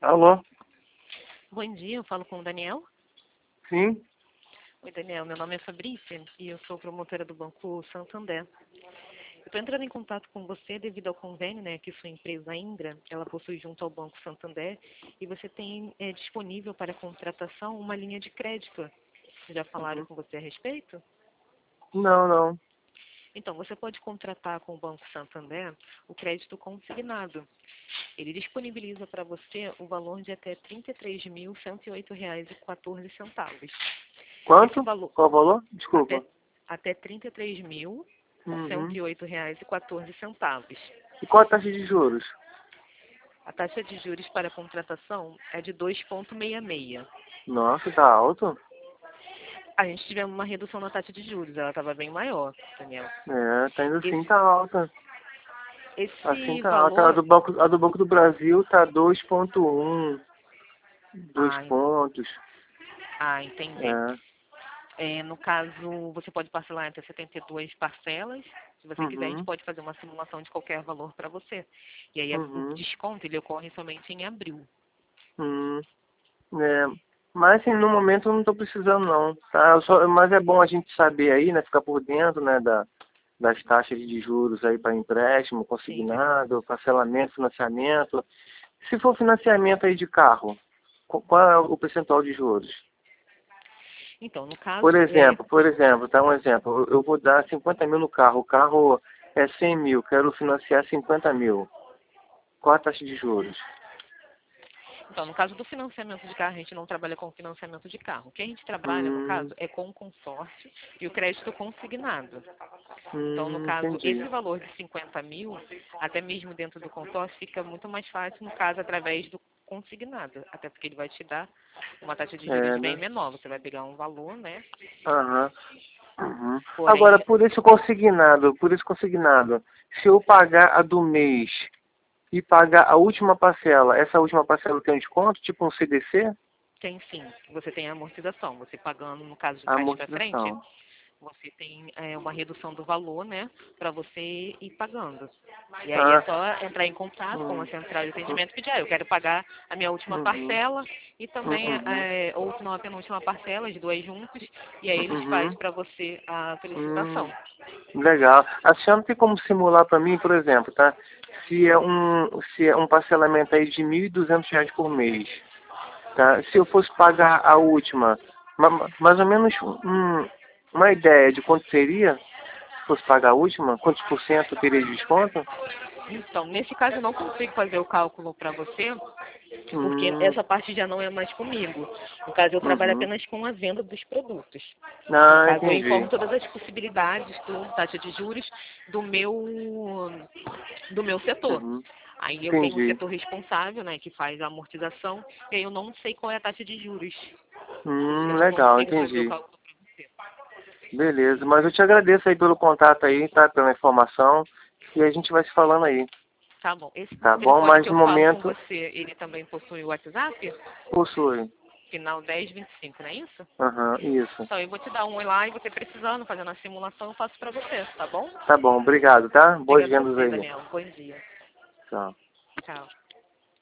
Alô? Bom dia, eu falo com o Daniel. Sim? Oi, Daniel, meu nome é Fabrícia e eu sou promotora do Banco Santander. Eu estou entrando em contato com você devido ao convênio, né, que sua empresa Indra, ela possui junto ao Banco Santander, e você tem disponível para contratação uma linha de crédito. Já falaram com você a respeito? Não, não. Então, você pode contratar com o Banco Santander o crédito consignado. Ele disponibiliza para você o valor de até R$ 33.108,14. Esse Quanto? valor, Qual o valor? Desculpa. até R$ 33.108,14. Uhum. R$ E qual a taxa de juros? A taxa de juros para a contratação é de 2,66. Nossa, tá alto. A gente tivemos uma redução na taxa de juros, ela estava bem maior, Daniel. É, tá indo assim, Esse, tá alta. Assim esse tá alta. A valor... do Banco do Brasil tá 2,1. 2 Ah, pontos. entendi. É. No caso, você pode parcelar entre 72 parcelas. Se você quiser, a gente Uhum. pode fazer uma simulação de qualquer valor para você. E aí o Uhum. desconto ele ocorre somente em abril. Uhum. É. Mas assim, no momento eu não tô precisando não, tá? Mas é bom a gente saber aí, né? Ficar por dentro, né? Das taxas de juros aí para empréstimo, Sim. consignado, parcelamento, financiamento. Se for financiamento aí de carro, qual é o percentual de juros? Então, no caso, Por exemplo, tá um exemplo. Eu vou dar 50 mil no carro. O carro é 100 mil, quero financiar 50 mil. Qual a taxa de juros? no caso do financiamento de carro, a gente não trabalha com financiamento de carro. O que a gente trabalha, no Hum, caso, é com o consórcio e o crédito consignado. Então, no caso, entendi. esse valor de 50 mil, até mesmo dentro do consórcio, fica muito mais fácil, no caso, através do consignado. Até porque ele vai te dar uma taxa de É, juros bem né? menor. Você vai pegar um valor, né? Aham. Uhum. Agora, Porém, por esse consignado, se eu pagar a do mês e pagar a última parcela, essa última parcela tem um desconto, tipo um CDC? tem sim. Você tem a amortização. Você pagando, no caso de A trás para frente, amortização. você tem uma redução do valor, né, para você ir pagando. E aí é Ah, só entrar em contato com a hum, central de atendimento e pedir, eu quero pagar a minha última uhum, parcela e também, uhum, ou se não a penúltima parcela, as duas juntas, e aí eles fazem uhum, para você a hum, solicitação. legal. A senhora tem como simular para mim, por exemplo, tá? Se é um parcelamento aí de R$ 1.200 por mês, tá? Se eu fosse pagar a última, mais ou menos uma ideia de quanto seria, se fosse pagar a última, quantos por cento teria de desconto? Então, nesse caso eu não consigo fazer o cálculo para você, porque Hum, essa parte já não é mais comigo. No caso, eu trabalho uhum. apenas com a venda dos produtos. No Ah, caso, eu informo entendi. todas as possibilidades com taxa de juros do meu setor. Uhum. Aí eu tenho um Entendi. setor responsável, né, que faz a amortização, e aí eu não sei qual é a taxa de juros. Eu não Legal, consigo fazer o entendi. cálculo para você. Beleza, mas eu te agradeço aí pelo contato aí, tá? Pela informação. E a gente vai se falando aí, Tá bom. Esse tá bom? telefone Mas que no eu falo com momento, você, ele também possui o WhatsApp? possui. Final 1025, não é isso? Aham, isso. Então eu vou te dar um oi lá e você precisando, fazendo a simulação, eu faço para você, tá bom? Tá bom, obrigado, tá? Boas Obrigada a vendas você, aí. Daniel. Bom dia. Tchau. Tchau.